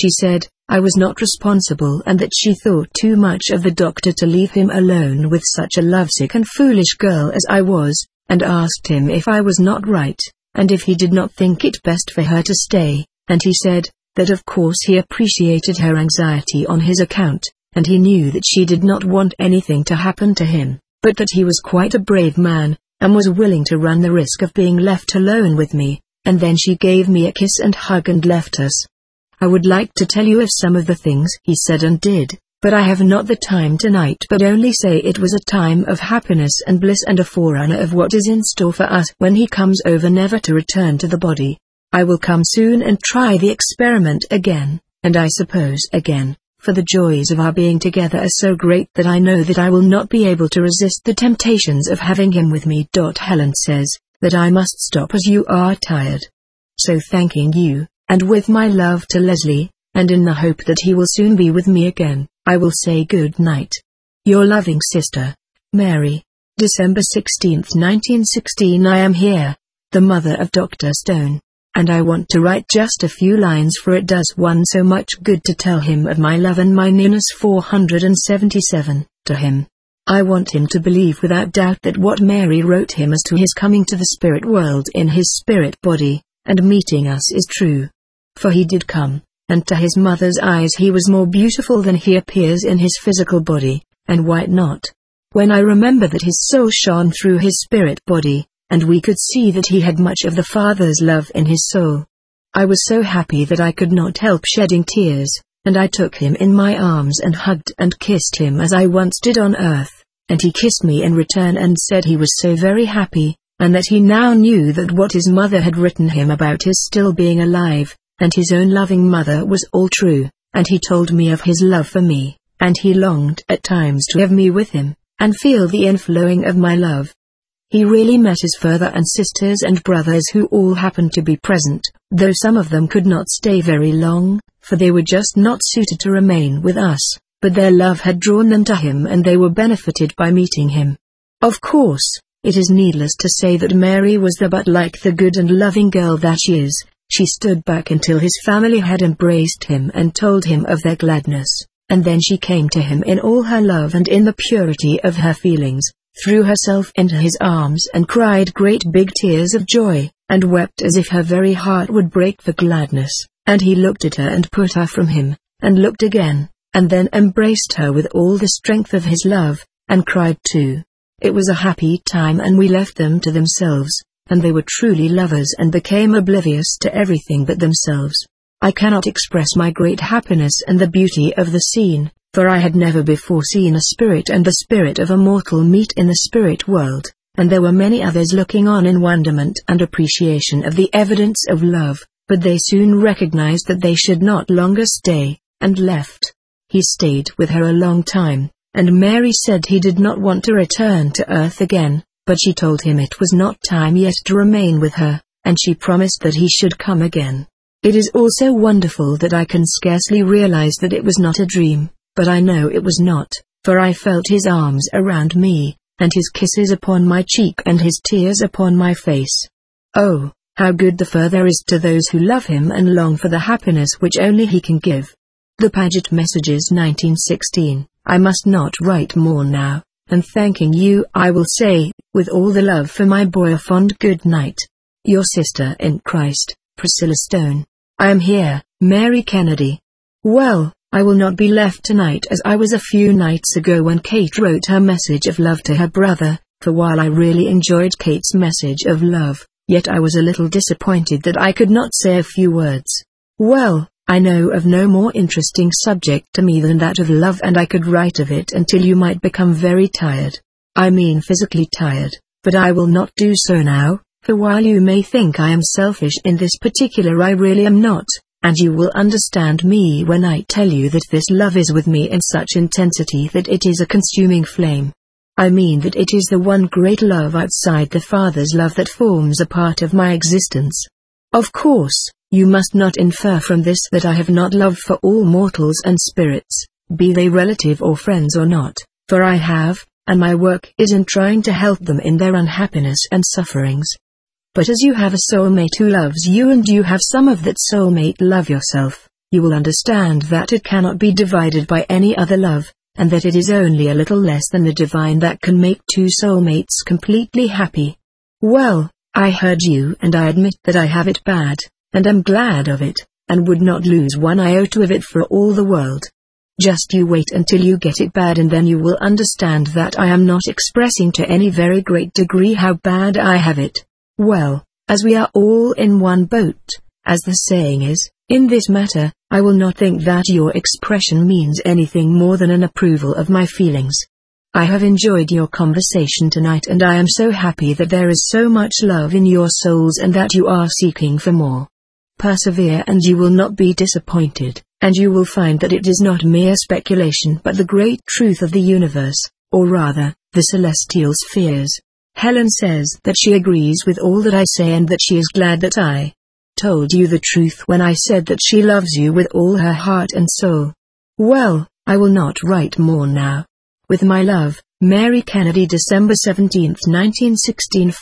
She said, I was not responsible and that she thought too much of the doctor to leave him alone with such a lovesick and foolish girl as I was, and asked him if I was not right, and if he did not think it best for her to stay, and he said, that of course he appreciated her anxiety on his account, and he knew that she did not want anything to happen to him, but that he was quite a brave man, and was willing to run the risk of being left alone with me, and then she gave me a kiss and hug and left us. I would like to tell you of some of the things he said and did, but I have not the time tonight, but only say it was a time of happiness and bliss and a forerunner of what is in store for us when he comes over never to return to the body. I will come soon and try the experiment again, and I suppose again, for the joys of our being together are so great that I know that I will not be able to resist the temptations of having him with me. Helen says, that I must stop as you are tired. So thanking you, and with my love to Leslie, and in the hope that he will soon be with me again, I will say good night. Your loving sister, Mary. December 16, 1916. I am here, the mother of Dr. Stone, and I want to write just a few lines, for it does one so much good to tell him of my love and mine. 477, to him. I want him to believe without doubt that what Mary wrote him as to his coming to the spirit world in his spirit body, and meeting us is true. For he did come, and to his mother's eyes he was more beautiful than he appears in his physical body, and why not? When I remember that his soul shone through his spirit body, and we could see that he had much of the Father's love in his soul, I was so happy that I could not help shedding tears, and I took him in my arms and hugged and kissed him as I once did on earth, and he kissed me in return and said he was so very happy, and that he now knew that what his mother had written him about his still being alive, and his own loving mother was all true, and he told me of his love for me, and he longed at times to have me with him, and feel the inflowing of my love. He really met his father and sisters and brothers who all happened to be present, though some of them could not stay very long, for they were just not suited to remain with us, but their love had drawn them to him and they were benefited by meeting him. Of course, it is needless to say that Mary was there, but like the good and loving girl that she is, she stood back until his family had embraced him and told him of their gladness, and then she came to him in all her love and in the purity of her feelings, threw herself into his arms and cried great big tears of joy, and wept as if her very heart would break for gladness, and he looked at her and put her from him, and looked again, and then embraced her with all the strength of his love, and cried too. It was a happy time and we left them to themselves, and they were truly lovers and became oblivious to everything but themselves. I cannot express my great happiness and the beauty of the scene, for I had never before seen a spirit and the spirit of a mortal meet in the spirit world, and there were many others looking on in wonderment and appreciation of the evidence of love, but they soon recognized that they should not longer stay, and left. He stayed with her a long time, and Mary said he did not want to return to earth again, but she told him it was not time yet to remain with her, and she promised that he should come again. It is also wonderful that I can scarcely realize that it was not a dream, but I know it was not, for I felt his arms around me, and his kisses upon my cheek and his tears upon my face. Oh, how good the Father is to those who love him and long for the happiness which only he can give. The Paget Messages 1916. I must not write more now, and thanking you I will say, with all the love for my boy, a fond good night. Your sister in Christ, Priscilla Stone. I am here, Mary Kennedy. Well, I will not be left tonight as I was a few nights ago when Kate wrote her message of love to her brother, for while I really enjoyed Kate's message of love, yet I was a little disappointed that I could not say a few words. Well, I know of no more interesting subject to me than that of love, and I could write of it until you might become very tired. I mean physically tired, but I will not do so now, for while you may think I am selfish in this particular, I really am not, and you will understand me when I tell you that this love is with me in such intensity that it is a consuming flame. I mean that it is the one great love outside the Father's love that forms a part of my existence. Of course, you must not infer from this that I have not love for all mortals and spirits, be they relative or friends or not, for I have, and my work is in trying to help them in their unhappiness and sufferings. But as you have a soulmate who loves you and you have some of that soulmate love yourself, you will understand that it cannot be divided by any other love, and that it is only a little less than the divine that can make two soulmates completely happy. Well, I heard you and I admit that I have it bad, and am glad of it, and would not lose one iota of it for all the world. Just you wait until you get it bad and then you will understand that I am not expressing to any very great degree how bad I have it. Well, as we are all in one boat, as the saying is, in this matter, I will not think that your expression means anything more than an approval of my feelings. I have enjoyed your conversation tonight and I am so happy that there is so much love in your souls and that you are seeking for more. Persevere and you will not be disappointed, and you will find that it is not mere speculation but the great truth of the universe, or rather, the celestial spheres. Helen says that she agrees with all that I say and that she is glad that I told you the truth when I said that she loves you with all her heart and soul. Well, I will not write more now. With my love, Mary Kennedy, December 17, 1916.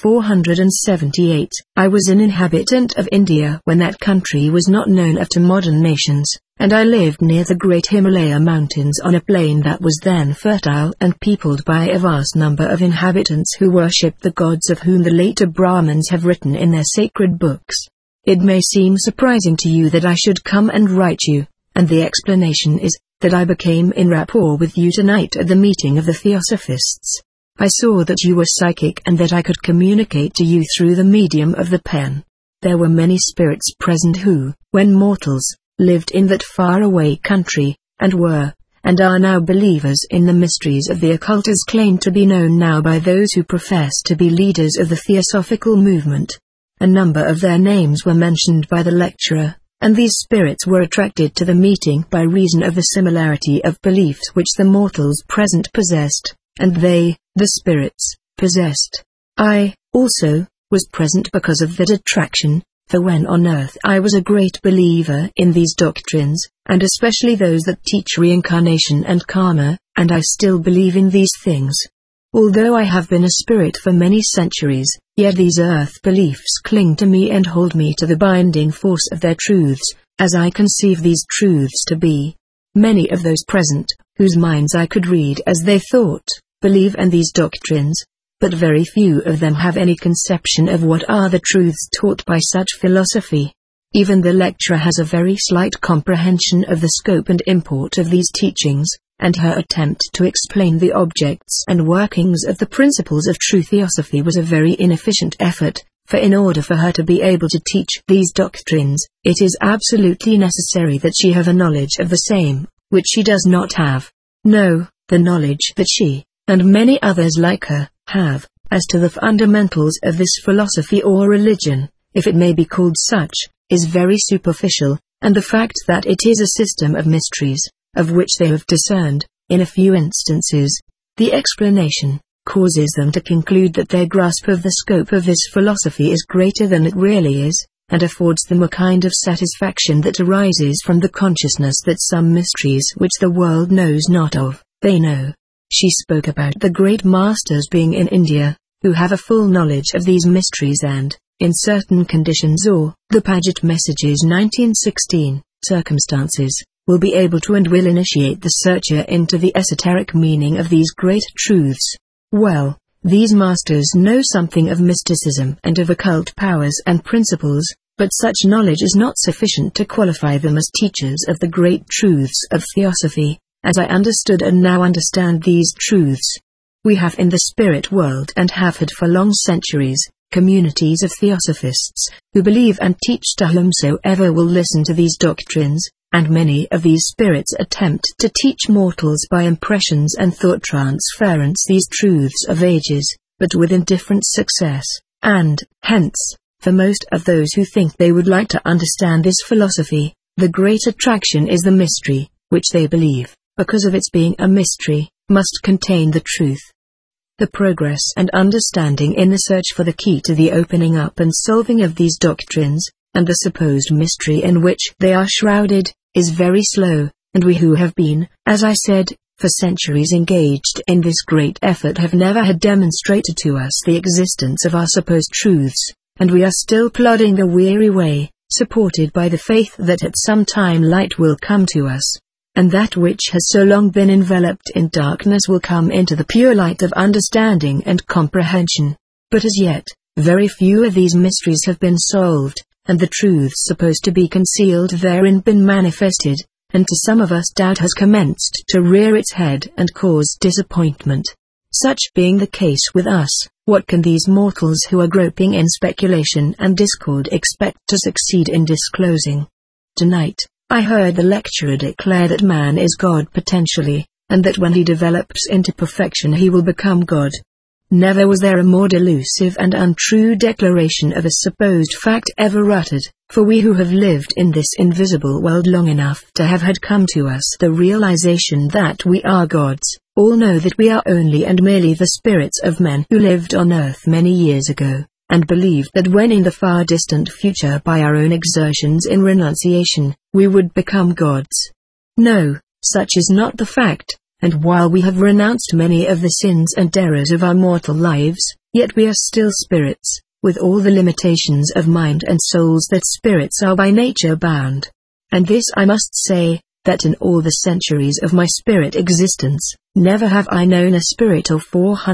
478. I was an inhabitant of India when that country was not known of to modern nations, and I lived near the great Himalaya mountains on a plain that was then fertile and peopled by a vast number of inhabitants who worshipped the gods of whom the later Brahmins have written in their sacred books. It may seem surprising to you that I should come and write you, and the explanation is that I became in rapport with you tonight at the meeting of the Theosophists. I saw that you were psychic and that I could communicate to you through the medium of the pen. There were many spirits present who, when mortals, lived in that far-away country, and were, and are now believers in the mysteries of the occult as claimed to be known now by those who profess to be leaders of the Theosophical movement. A number of their names were mentioned by the lecturer, and these spirits were attracted to the meeting by reason of the similarity of beliefs which the mortals present possessed, and they, the spirits, possessed. I, also, was present because of that attraction, for when on earth I was a great believer in these doctrines, and especially those that teach reincarnation and karma, and I still believe in these things. Although I have been a spirit for many centuries, yet these earth beliefs cling to me and hold me to the binding force of their truths, as I conceive these truths to be. Many of those present, whose minds I could read as they thought, believe in these doctrines, but very few of them have any conception of what are the truths taught by such philosophy. Even the lecturer has a very slight comprehension of the scope and import of these teachings, and her attempt to explain the objects and workings of the principles of true theosophy was a very inefficient effort, for in order for her to be able to teach these doctrines, it is absolutely necessary that she have a knowledge of the same, which she does not have. No, the knowledge that she, and many others like her, have, as to the fundamentals of this philosophy or religion, if it may be called such, is very superficial, and the fact that it is a system of mysteries, of which they have discerned, in a few instances, the explanation, causes them to conclude that their grasp of the scope of this philosophy is greater than it really is, and affords them a kind of satisfaction that arises from the consciousness that some mysteries which the world knows not of, they know. She spoke about the great masters being in India, who have a full knowledge of these mysteries and, in certain conditions or, the Paget Messages 1916, circumstances, will be able to and will initiate the searcher into the esoteric meaning of these great truths. Well, these masters know something of mysticism and of occult powers and principles, but such knowledge is not sufficient to qualify them as teachers of the great truths of theosophy, as I understood and now understand these truths. We have in the spirit world and have had for long centuries, communities of theosophists, who believe and teach to whomsoever will listen to these doctrines, and many of these spirits attempt to teach mortals by impressions and thought transference these truths of ages, but with indifferent success, and, hence, for most of those who think they would like to understand this philosophy, the great attraction is the mystery, which they believe, because of its being a mystery, must contain the truth. The progress and understanding in the search for the key to the opening up and solving of these doctrines, and the supposed mystery in which they are shrouded, is very slow, and we who have been, as I said, for centuries engaged in this great effort have never had demonstrated to us the existence of our supposed truths, and we are still plodding the weary way, supported by the faith that at some time light will come to us, and that which has so long been enveloped in darkness will come into the pure light of understanding and comprehension. But as yet, very few of these mysteries have been solved, and the truths supposed to be concealed therein been manifested, and to some of us doubt has commenced to rear its head and cause disappointment. Such being the case with us, what can these mortals who are groping in speculation and discord expect to succeed in disclosing? Tonight, I heard the lecturer declare that man is God potentially, and that when he develops into perfection he will become God. Never was there a more delusive and untrue declaration of a supposed fact ever uttered, for we who have lived in this invisible world long enough to have had come to us the realization that we are gods, all know that we are only and merely the spirits of men who lived on earth many years ago, and believed that when in the far distant future by our own exertions in renunciation, we would become gods. No, such is not the fact. And while we have renounced many of the sins and errors of our mortal lives, yet we are still spirits, with all the limitations of mind and souls that spirits are by nature bound. And this I must say, that in all the centuries of my spirit existence, never have I known a spirit of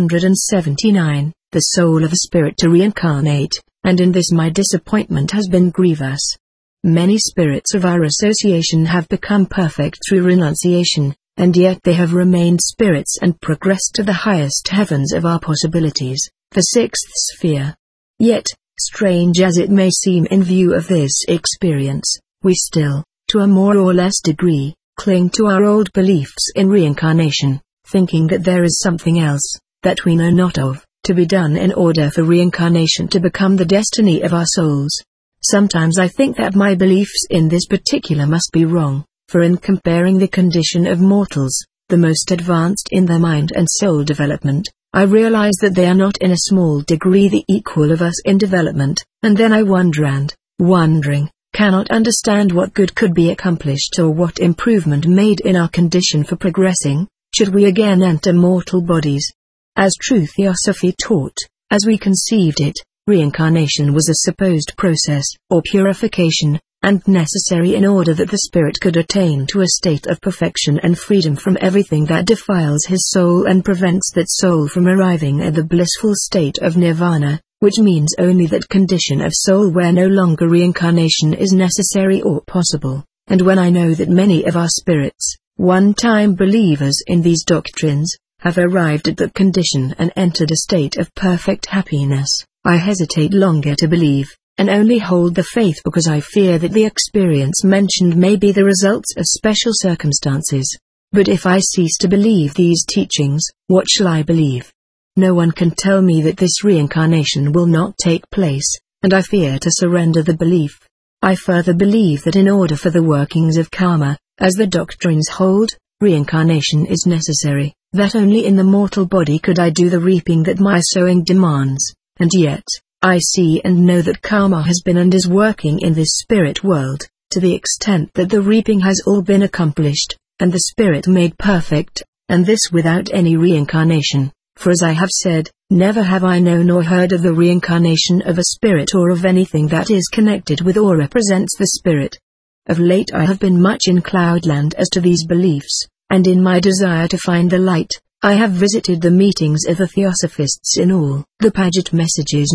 479, the soul of a spirit to reincarnate, and in this my disappointment has been grievous. Many spirits of our association have become perfect through renunciation, and yet they have remained spirits and progressed to the highest heavens of our possibilities, the sixth sphere. Yet, strange as it may seem in view of this experience, we still, to a more or less degree, cling to our old beliefs in reincarnation, thinking that there is something else, that we know not of, to be done in order for reincarnation to become the destiny of our souls. Sometimes I think that my beliefs in this particular must be wrong. For in comparing the condition of mortals, the most advanced in their mind and soul development, I realize that they are not in a small degree the equal of us in development, and then I wonder and, wondering, cannot understand what good could be accomplished or what improvement made in our condition for progressing, should we again enter mortal bodies. As true theosophy taught, as we conceived it, reincarnation was a supposed process, or purification, and necessary in order that the spirit could attain to a state of perfection and freedom from everything that defiles his soul and prevents that soul from arriving at the blissful state of nirvana, which means only that condition of soul where no longer reincarnation is necessary or possible. And when I know that many of our spirits, one-time believers in these doctrines, have arrived at that condition and entered a state of perfect happiness, I hesitate longer to believe, and only hold the faith because I fear that the experience mentioned may be the results of special circumstances. But if I cease to believe these teachings, what shall I believe? No one can tell me that this reincarnation will not take place, and I fear to surrender the belief. I further believe that in order for the workings of karma, as the doctrines hold, reincarnation is necessary, that only in the mortal body could I do the reaping that my sowing demands, and yet, I see and know that karma has been and is working in this spirit world, to the extent that the reaping has all been accomplished, and the spirit made perfect, and this without any reincarnation, for as I have said, never have I known or heard of the reincarnation of a spirit or of anything that is connected with or represents the spirit. Of late I have been much in cloudland as to these beliefs, and in my desire to find the light, I have visited the meetings of the Theosophists in all the Paget Messages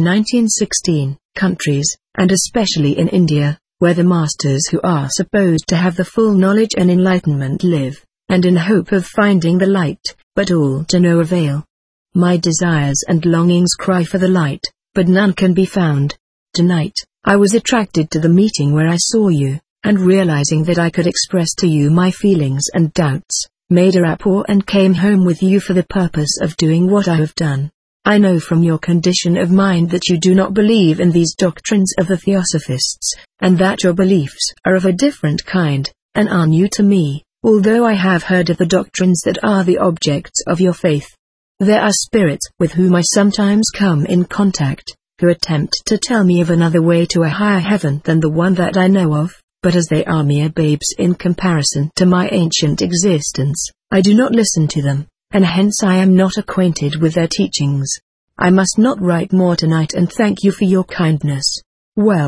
1916 countries, and especially in India, where the masters who are supposed to have the full knowledge and enlightenment live, and in hope of finding the light, but all to no avail. My desires and longings cry for the light, but none can be found. Tonight, I was attracted to the meeting where I saw you, and realizing that I could express to you my feelings and doubts, made a rapport and came home with you for the purpose of doing what I have done. I know from your condition of mind that you do not believe in these doctrines of the Theosophists, and that your beliefs are of a different kind, and are new to me, although I have heard of the doctrines that are the objects of your faith. There are spirits with whom I sometimes come in contact, who attempt to tell me of another way to a higher heaven than the one that I know of. But as they are mere babes in comparison to my ancient existence, I do not listen to them, and hence I am not acquainted with their teachings. I must not write more tonight and thank you for your kindness. Well,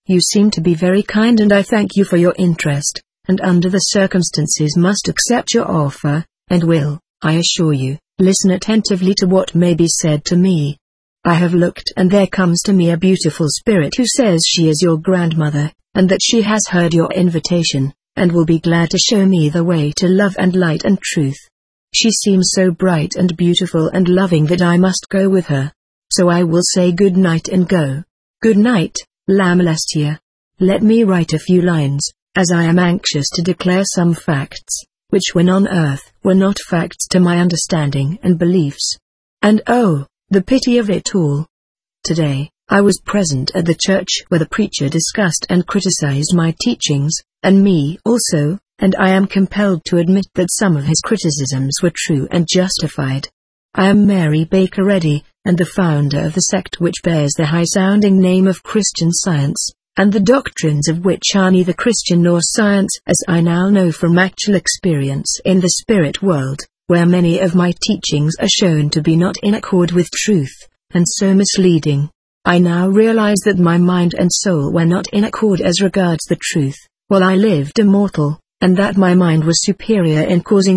You seem to be very kind and I thank you for your interest, and under the circumstances must accept your offer, and will, I assure you, listen attentively to what may be said to me. I have looked and there comes to me a beautiful spirit who says she is your grandmother, and that she has heard your invitation, and will be glad to show me the way to love and light and truth. She seems so bright and beautiful and loving that I must go with her. So I will say good night and go. Good night, La Molestia. Let me write a few lines, as I am anxious to declare some facts, which when on earth were not facts to my understanding and beliefs. And oh, the pity of it all. Today, I was present at the church where the preacher discussed and criticized my teachings, and me also, and I am compelled to admit that some of his criticisms were true and justified. I am Mary Baker Eddy, and the founder of the sect which bears the high-sounding name of Christian Science, and the doctrines of which are neither Christian nor science, as I now know from actual experience in the spirit world, where many of my teachings are shown to be not in accord with truth, and so misleading. I now realize that my mind and soul were not in accord as regards the truth, while I lived immortal, and that my mind was superior in causing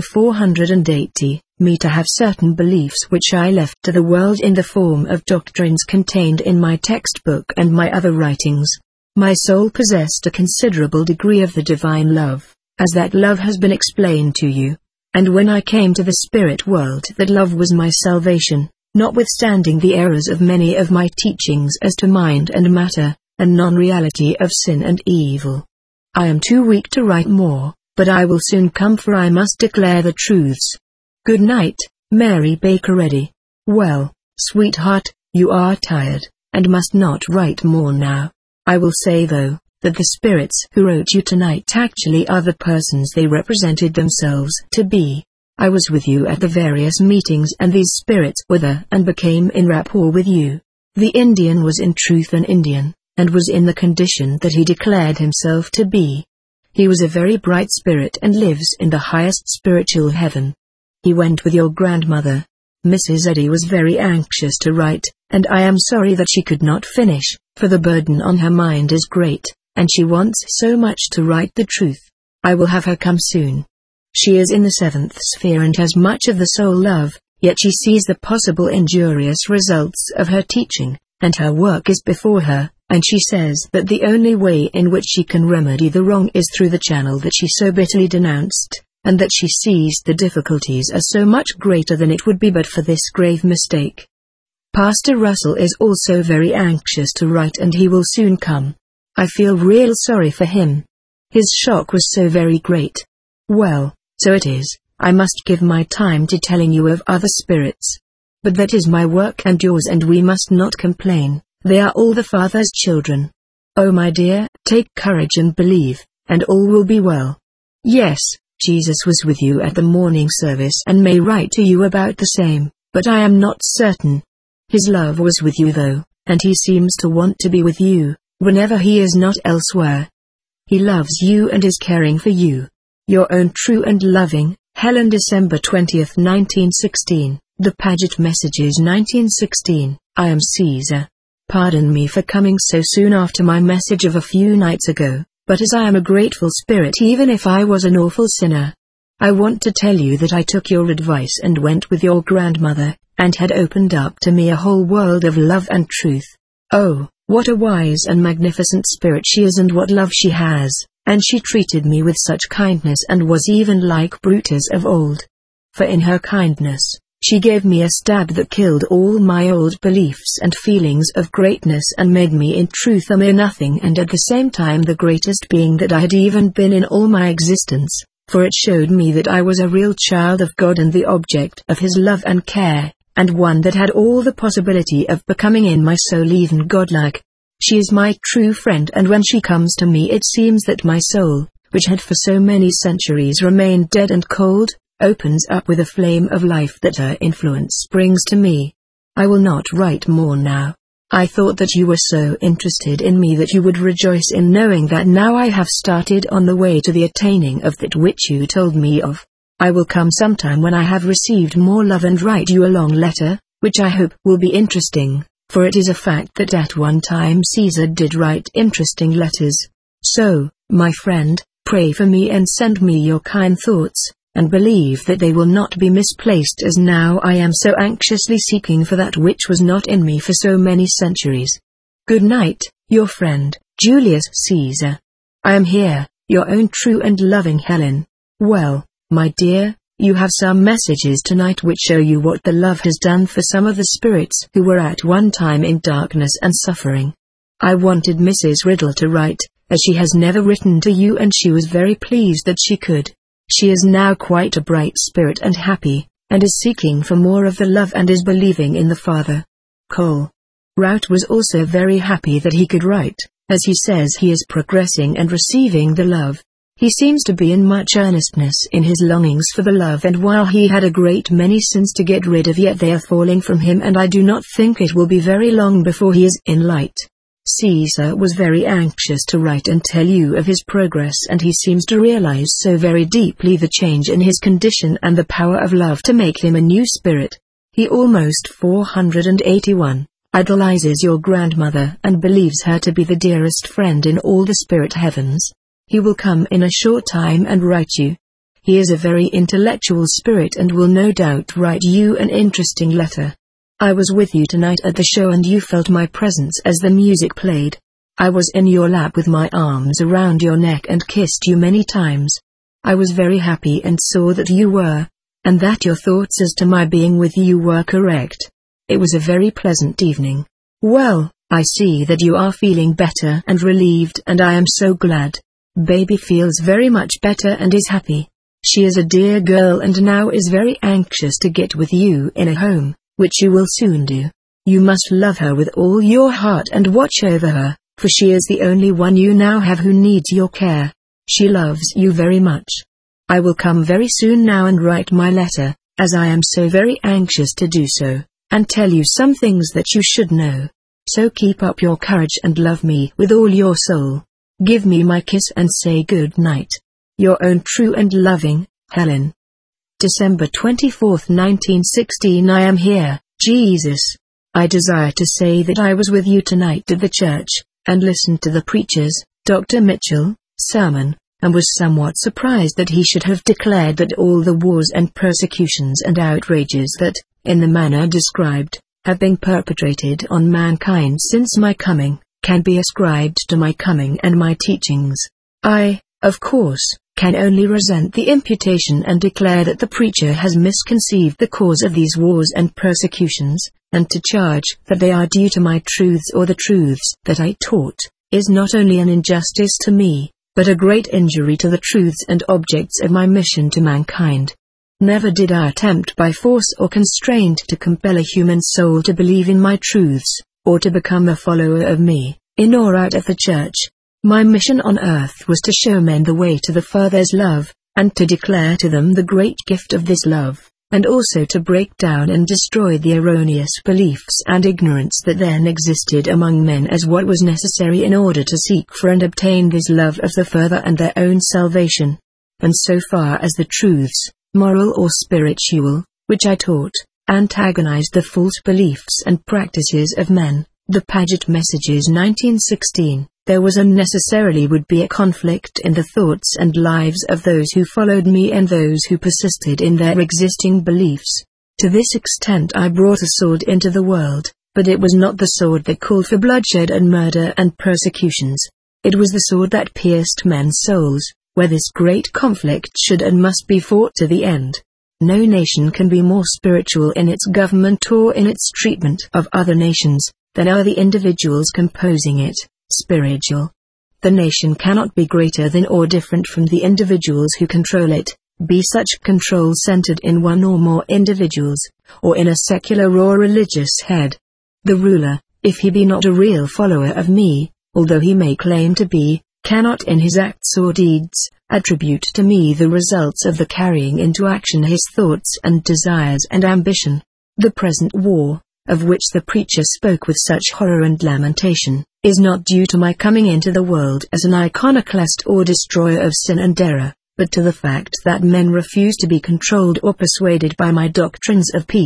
480 me to have certain beliefs which I left to the world in the form of doctrines contained in my textbook and my other writings. My soul possessed a considerable degree of the divine love, as that love has been explained to you. And when I came to the spirit world, that love was my salvation, notwithstanding the errors of many of my teachings as to mind and matter, and non-reality of sin and evil. I am too weak to write more, but I will soon come, for I must declare the truths. Good night, Mary Baker Eddy. Well, sweetheart, you are tired, and must not write more now. I will say though, that the spirits who wrote you tonight actually are the persons they represented themselves to be. I was with you at the various meetings, and these spirits were there and became in rapport with you. The Indian was in truth an Indian, and was in the condition that he declared himself to be. He was a very bright spirit and lives in the highest spiritual heaven. He went with your grandmother. Mrs. Eddy was very anxious to write, and I am sorry that she could not finish, for the burden on her mind is great, and she wants so much to write the truth. I will have her come soon. She is in the 7th sphere and has much of the soul love, yet she sees the possible injurious results of her teaching, and her work is before her, and she says that the only way in which she can remedy the wrong is through the channel that she so bitterly denounced, and that she sees the difficulties are so much greater than it would be but for this grave mistake. Pastor Russell is also very anxious to write, and he will soon come. I feel real sorry for him. His shock was so very great. Well, so it is, I must give my time to telling you of other spirits. But that is my work and yours, and we must not complain. They are all the Father's children. Oh my dear, take courage and believe, and all will be well. Yes, Jesus was with you at the morning service and may write to you about the same, but I am not certain. His love was with you though, and he seems to want to be with you, whenever he is not elsewhere. He loves you and is caring for you. Your own true and loving, Helen. December 20th, 1916, The Paget Messages 1916, I am Caesar. Pardon me for coming so soon after my message of a few nights ago, but as I am a grateful spirit even if I was an awful sinner. I want to tell you that I took your advice and went with your grandmother, and had opened up to me a whole world of love and truth. Oh, what a wise and magnificent spirit she is, and what love she has, and she treated me with such kindness and was even like Brutus of old. For in her kindness, she gave me a stab that killed all my old beliefs and feelings of greatness and made me in truth a mere nothing, and at the same time the greatest being that I had even been in all my existence, for it showed me that I was a real child of God and the object of His love and care, and one that had all the possibility of becoming in my soul even godlike. She is my true friend, and when she comes to me it seems that my soul, which had for so many centuries remained dead and cold, opens up with a flame of life that her influence brings to me. I will not write more now. I thought that you were so interested in me that you would rejoice in knowing that now I have started on the way to the attaining of that which you told me of. I will come sometime when I have received more love and write you a long letter, which I hope will be interesting, for it is a fact that at one time Caesar did write interesting letters. So, my friend, pray for me and send me your kind thoughts, and believe that they will not be misplaced, as now I am so anxiously seeking for that which was not in me for so many centuries. Good night, your friend, Julius Caesar. I am here, your own true and loving Helen. Well, my dear, you have some messages tonight which show you what the love has done for some of the spirits who were at one time in darkness and suffering. I wanted Mrs. Riddle to write, as she has never written to you, and she was very pleased that she could. She is now quite a bright spirit and happy, and is seeking for more of the love and is believing in the Father. Cole. Rout was also very happy that he could write, as he says he is progressing and receiving the love. He seems to be in much earnestness in his longings for the love, and while he had a great many sins to get rid of, yet they are falling from him, and I do not think it will be very long before he is in light. Caesar was very anxious to write and tell you of his progress, and he seems to realize so very deeply the change in his condition and the power of love to make him a new spirit. He almost 481. Idolizes your grandmother and believes her to be the dearest friend in all the spirit heavens. He will come in a short time and write you. He is a very intellectual spirit and will no doubt write you an interesting letter. I was with you tonight at the show and you felt my presence as the music played. I was in your lap with my arms around your neck and kissed you many times. I was very happy and saw that you were, and that your thoughts as to my being with you were correct. It was a very pleasant evening. Well, I see that you are feeling better and relieved, and I am so glad. Baby feels very much better and is happy. She is a dear girl and now is very anxious to get with you in a home, which you will soon do. You must love her with all your heart and watch over her, for she is the only one you now have who needs your care. She loves you very much. I will come very soon now and write my letter, as I am so very anxious to do so, and tell you some things that you should know. So keep up your courage and love me with all your soul. Give me my kiss and say good night. Your own true and loving, Helen. December 24, 1916. I am here, Jesus. I desire to say that I was with you tonight at the church, and listened to the preacher's, Dr. Mitchell, sermon, and was somewhat surprised that he should have declared that all the wars and persecutions and outrages that, in the manner described, have been perpetrated on mankind since my coming, can be ascribed to my coming and my teachings. I, of course, can only resent the imputation and declare that the preacher has misconceived the cause of these wars and persecutions, and to charge that they are due to my truths or the truths that I taught, is not only an injustice to me, but a great injury to the truths and objects of my mission to mankind. Never did I attempt by force or constraint to compel a human soul to believe in my truths, or to become a follower of me, in or out of the church. My mission on earth was to show men the way to the Father's love, and to declare to them the great gift of this love, and also to break down and destroy the erroneous beliefs and ignorance that then existed among men as what was necessary in order to seek for and obtain this love of the Father and their own salvation. And so far as the truths, moral or spiritual, which I taught, antagonized the false beliefs and practices of men, the Paget Messages 1916, there was unnecessarily would be a conflict in the thoughts and lives of those who followed me and those who persisted in their existing beliefs. To this extent I brought a sword into the world, but it was not the sword that called for bloodshed and murder and persecutions. It was the sword that pierced men's souls, where this great conflict should and must be fought to the end. No nation can be more spiritual in its government or in its treatment of other nations than are the individuals composing it, spiritual. The nation cannot be greater than or different from the individuals who control it, be such control centered in one or more individuals, or in a secular or religious head. The ruler, if he be not a real follower of me, although he may claim to be, cannot in his acts or deeds, attribute to me the results of the carrying into action his thoughts and desires and ambition. The present war, of which the preacher spoke with such horror and lamentation, is not due to my coming into the world as an iconoclast or destroyer of sin and error, but to the fact that men refuse to be controlled or persuaded by my doctrines of peace,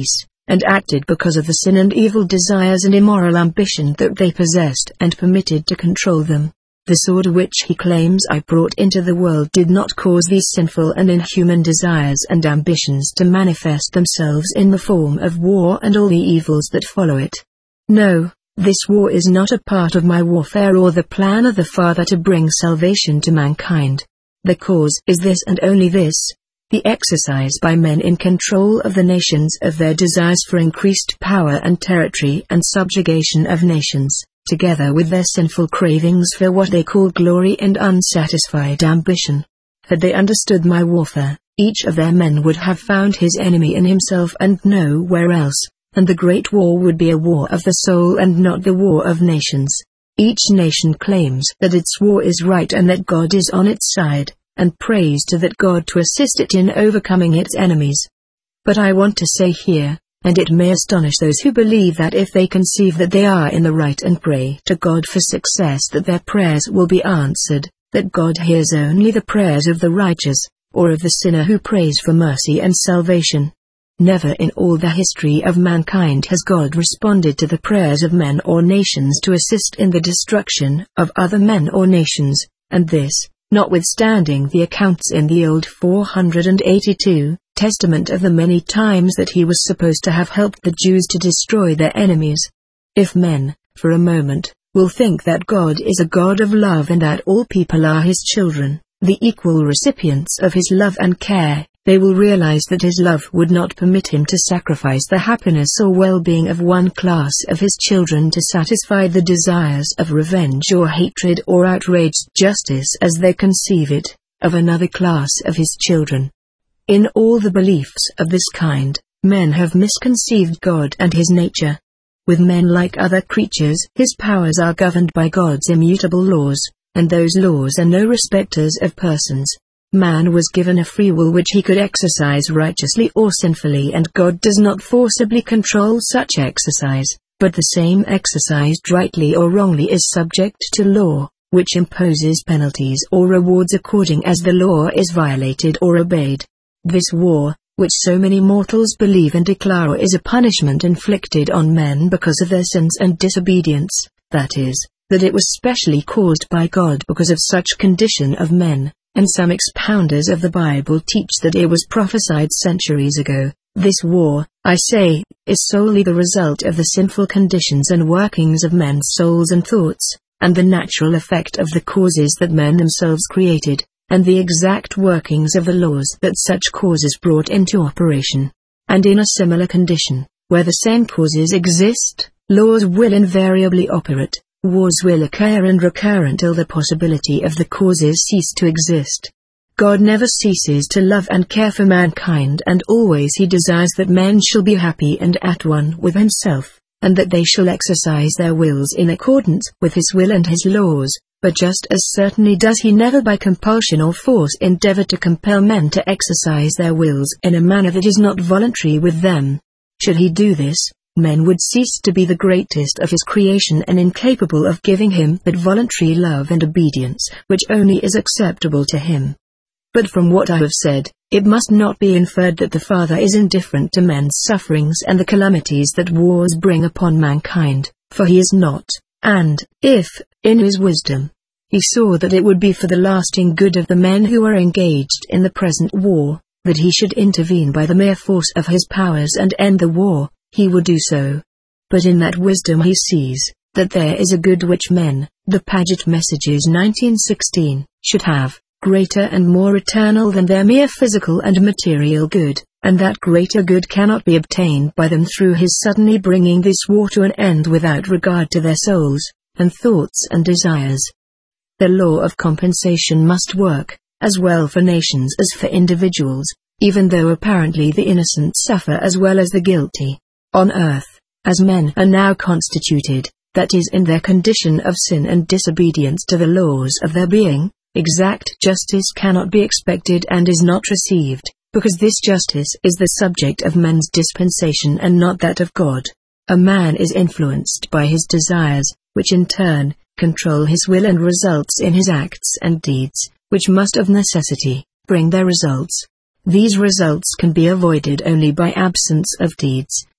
and acted because of the sin and evil desires and immoral ambition that they possessed and permitted to control them. The sword which he claims I brought into the world did not cause these sinful and inhuman desires and ambitions to manifest themselves in the form of war and all the evils that follow it. No, this war is not a part of my warfare or the plan of the Father to bring salvation to mankind. The cause is this and only this: the exercise by men in control of the nations of their desires for increased power and territory and subjugation of nations, together with their sinful cravings for what they call glory and unsatisfied ambition. Had they understood my warfare, each of their men would have found his enemy in himself and nowhere else, and the great war would be a war of the soul and not the war of nations. Each nation claims that its war is right and that God is on its side, and prays to that God to assist it in overcoming its enemies. But I want to say here, and it may astonish those who believe that if they conceive that they are in the right and pray to God for success that their prayers will be answered, that God hears only the prayers of the righteous, or of the sinner who prays for mercy and salvation. Never in all the history of mankind has God responded to the prayers of men or nations to assist in the destruction of other men or nations, and this, notwithstanding the accounts in the Old 482 Testament of the many times that he was supposed to have helped the Jews to destroy their enemies. If men, for a moment, will think that God is a God of love and that all people are his children, the equal recipients of his love and care, they will realize that his love would not permit him to sacrifice the happiness or well-being of one class of his children to satisfy the desires of revenge or hatred or outraged justice as they conceive it, of another class of his children. In all the beliefs of this kind, men have misconceived God and his nature. With men like other creatures, his powers are governed by God's immutable laws, and those laws are no respecters of persons. Man was given a free will which he could exercise righteously or sinfully, and God does not forcibly control such exercise, but the same exercised rightly or wrongly is subject to law, which imposes penalties or rewards according as the law is violated or obeyed. This war, which so many mortals believe and declare is a punishment inflicted on men because of their sins and disobedience, that is, that it was specially caused by God because of such condition of men, and some expounders of the Bible teach that it was prophesied centuries ago. This war, I say, is solely the result of the sinful conditions and workings of men's souls and thoughts, and the natural effect of the causes that men themselves created, and the exact workings of the laws that such causes brought into operation. And in a similar condition, where the same causes exist, laws will invariably operate, wars will occur and recur until the possibility of the causes cease to exist. God never ceases to love and care for mankind, and always he desires that men shall be happy and at one with himself, and that they shall exercise their wills in accordance with his will and his laws. But just as certainly does he never by compulsion or force endeavor to compel men to exercise their wills in a manner that is not voluntary with them. Should he do this, men would cease to be the greatest of his creation and incapable of giving him that voluntary love and obedience which only is acceptable to him. But from what I have said, it must not be inferred that the Father is indifferent to men's sufferings and the calamities that wars bring upon mankind, for he is not, and, if, in his wisdom, he saw that it would be for the lasting good of the men who are engaged in the present war, that he should intervene by the mere force of his powers and end the war, he would do so. But in that wisdom he sees that there is a good which men, the Paget Messages 1916, should have, greater and more eternal than their mere physical and material good, and that greater good cannot be obtained by them through his suddenly bringing this war to an end without regard to their souls, and thoughts and desires. The law of compensation must work, as well for nations as for individuals, even though apparently the innocent suffer as well as the guilty. On earth, as men are now constituted, that is in their condition of sin and disobedience to the laws of their being, exact justice cannot be expected and is not received, because this justice is the subject of men's dispensation and not that of God. A man is influenced by his desires, which in turn control his will and results in his acts and deeds, which must of necessity bring their results. These results can be avoided only by absence of deeds,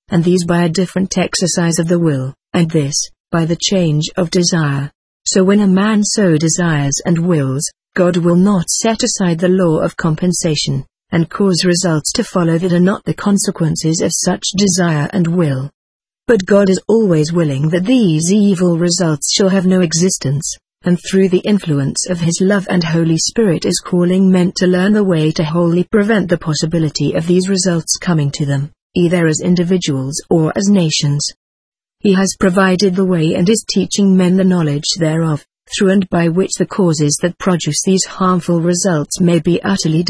and these by a different exercise of the will, and this, by the change of desire. So when a man so desires and wills, God will not set aside the law of compensation, and cause results to follow that are not the consequences of such desire and will. But God is always willing that these evil results shall have no existence, and through the influence of His love and Holy Spirit is calling men to learn the way to wholly prevent the possibility of these results coming to them, either as individuals or as nations. He has provided the way and is teaching men the knowledge thereof, through and by which the causes that produce these harmful results may be utterly